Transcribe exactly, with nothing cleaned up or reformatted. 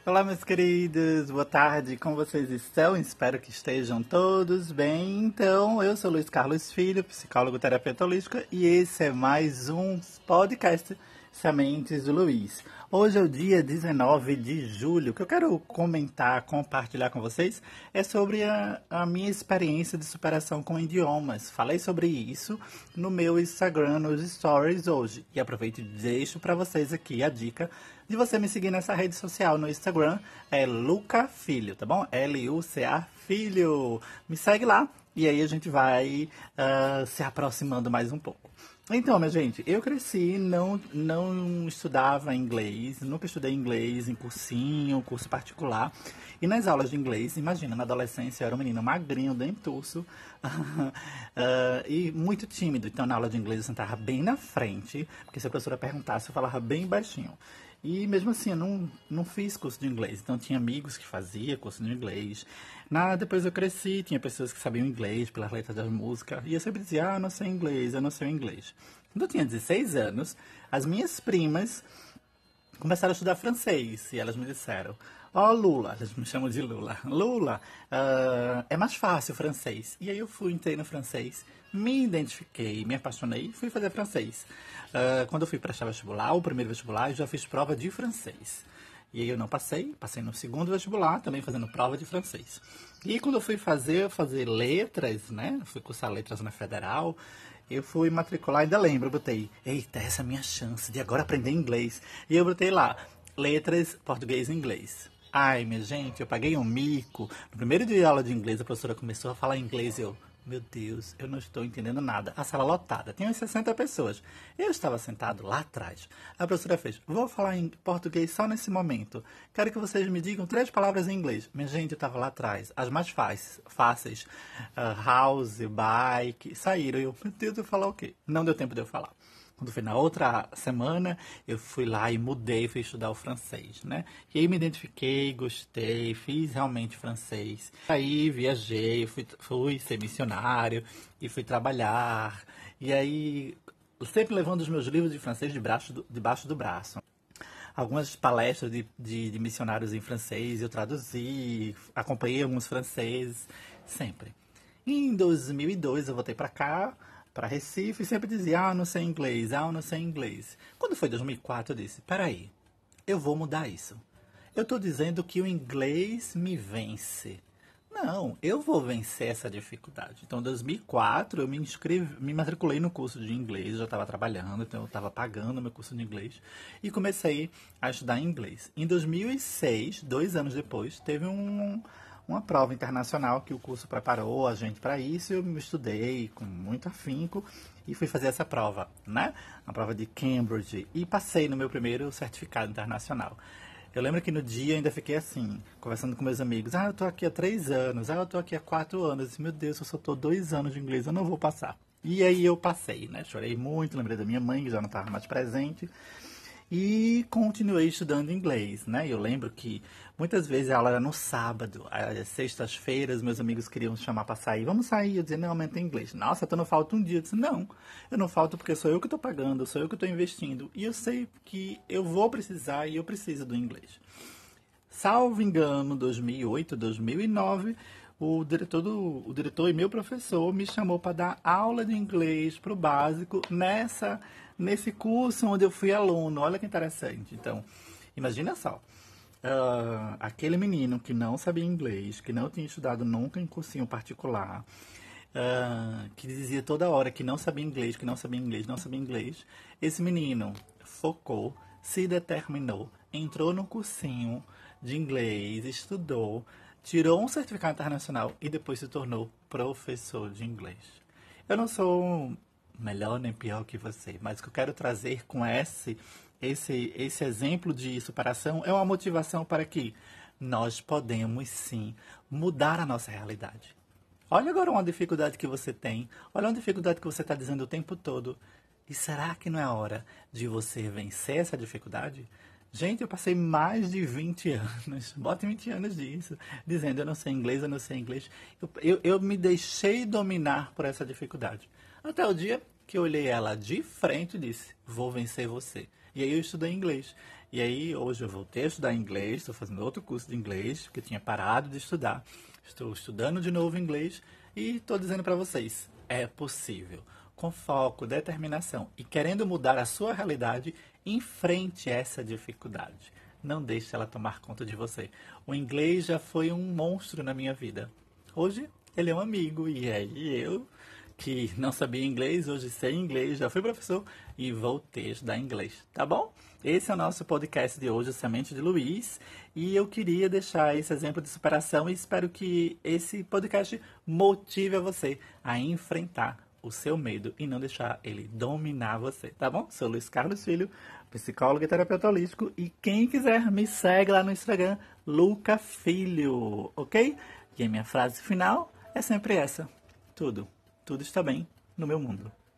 Olá, meus queridos, boa tarde, como vocês estão? Espero que estejam todos bem. Então, eu sou Luiz Carlos Filho, psicólogo terapeuta holístico, e esse é mais um podcast Sementes do Luiz. Hoje é o dia dezenove de julho. O que eu quero comentar, compartilhar com vocês é sobre a, a minha experiência de superação com idiomas. Falei sobre isso no meu Instagram, nos stories hoje. E aproveito e deixo para vocês aqui a dica de você me seguir nessa rede social no Instagram, é Luca Filho, tá bom? L U C A Filho. Me segue lá e aí a gente vai uh, se aproximando mais um pouco. Então, minha gente, eu cresci, não, não estudava inglês, nunca estudei inglês em cursinho, curso particular. E nas aulas de inglês, imagina, na adolescência eu era um menino magrinho, dentuço, uh, e muito tímido. Então, na aula de inglês eu sentava bem na frente, porque se a professora perguntasse, eu falava bem baixinho. E mesmo assim, eu não, não fiz curso de inglês. Então, tinha amigos que faziam curso de inglês. Na, depois eu cresci, tinha pessoas que sabiam inglês pelas letras das músicas. E eu sempre dizia, ah, eu não sei inglês, eu não sei inglês. Quando eu tinha dezesseis anos, as minhas primas começaram a estudar francês. E elas me disseram, ó oh, Lula, elas me chamam de Lula. Lula, uh, é mais fácil o francês. E aí eu fui, entrei no francês, me identifiquei, me apaixonei e fui fazer francês. Uh, quando eu fui prestar vestibular, o primeiro vestibular, eu já fiz prova de francês. E aí eu não passei, passei no segundo vestibular, também fazendo prova de francês. E quando eu fui fazer, fazer letras, né, fui cursar letras na Federal, eu fui matricular, ainda lembro, eu botei, eita, essa é a minha chance de agora aprender inglês. E eu botei lá, letras, português e inglês. Ai, minha gente, eu paguei um mico. No primeiro dia de aula de inglês, a professora começou a falar inglês e eu, meu Deus, eu não estou entendendo nada. A sala lotada, tinha umas sessenta pessoas. Eu estava sentado lá atrás. A professora fez, vou falar em português só nesse momento. Quero que vocês me digam três palavras em inglês. Minha gente, eu estava lá atrás. As mais fáceis, fáceis uh, house, bike, saíram. Eu, meu Deus, eu falar o quê? Não deu tempo de eu falar. Quando foi na outra semana, eu fui lá e mudei, fui estudar o francês, né? E aí me identifiquei, gostei, fiz realmente francês. Aí viajei, fui, fui ser missionário e fui trabalhar. E aí, sempre levando os meus livros de francês debaixo do, debaixo do braço. Algumas palestras de, de, de missionários em francês eu traduzi, acompanhei alguns franceses, sempre. Em dois mil e dois eu voltei para cá, para Recife, e sempre dizia, ah, eu não sei inglês, ah, eu não sei inglês. Quando foi dois mil e quatro, eu disse, peraí, eu vou mudar isso. Eu estou dizendo que o inglês me vence. Não, eu vou vencer essa dificuldade. Então, em dois mil e quatro, eu me inscrevi, me matriculei no curso de inglês, eu já estava trabalhando, então eu estava pagando meu curso de inglês, e comecei a estudar inglês. Em dois mil e seis, dois anos depois, teve um uma prova internacional que o curso preparou a gente para isso. Eu me estudei com muito afinco e fui fazer essa prova, né? A prova de Cambridge, e passei no meu primeiro certificado internacional. Eu lembro que no dia eu ainda fiquei assim, conversando com meus amigos. Ah, eu tô aqui há três anos. Ah, eu tô aqui há quatro anos. Eu disse, meu Deus, eu só tô dois anos de inglês, eu não vou passar. E aí eu passei, né? Chorei muito, lembrei da minha mãe, que já não estava mais presente. E continuei estudando inglês, né? Eu lembro que muitas vezes a aula era no sábado, às sextas-feiras, meus amigos queriam chamar para sair. Vamos sair? Eu dizia, não, aumenta inglês. Nossa, tu não falta um dia. Eu disse, não, eu não falto porque sou eu que estou pagando, sou eu que estou investindo. E eu sei que eu vou precisar e eu preciso do inglês. Salvo engano, dois mil e oito, dois mil e nove, o diretor, do, o diretor e meu professor me chamou para dar aula de inglês para o básico nessa, nesse curso onde eu fui aluno. Olha que interessante. Então, imagina só. Uh, aquele menino que não sabia inglês, que não tinha estudado nunca em cursinho particular, uh, que dizia toda hora que não sabia inglês, que não sabia inglês, não sabia inglês. Esse menino focou, se determinou, entrou no cursinho de inglês, estudou, tirou um certificado internacional e depois se tornou professor de inglês. Eu não sou melhor nem pior que você, mas o que eu quero trazer com esse, esse, esse exemplo de superação é uma motivação para que nós podemos sim mudar a nossa realidade. Olha agora uma dificuldade que você tem, olha uma dificuldade que você está dizendo o tempo todo. E será que não é hora de você vencer essa dificuldade? Gente, eu passei mais de vinte anos, bota vinte anos disso, dizendo eu não sei inglês, eu não sei inglês. Eu, eu, eu me deixei dominar por essa dificuldade. Até o dia que eu olhei ela de frente e disse, vou vencer você. E aí eu estudei inglês. E aí, hoje eu voltei a estudar inglês, estou fazendo outro curso de inglês, porque eu tinha parado de estudar. Estou estudando de novo inglês e estou dizendo para vocês, é possível. Com foco, determinação e querendo mudar a sua realidade, enfrente essa dificuldade. Não deixe ela tomar conta de você. O inglês já foi um monstro na minha vida. Hoje, ele é um amigo e aí eu que não sabia inglês, hoje sei inglês, já fui professor e voltei a estudar inglês, tá bom? Esse é o nosso podcast de hoje, Semente de Luiz, e eu queria deixar esse exemplo de superação e espero que esse podcast motive a você a enfrentar o seu medo e não deixar ele dominar você, tá bom? Sou Luiz Carlos Filho, psicólogo e terapeuta holístico, e quem quiser me segue lá no Instagram, Luca Filho, ok? E a minha frase final é sempre essa: tudo, tudo está bem no meu mundo.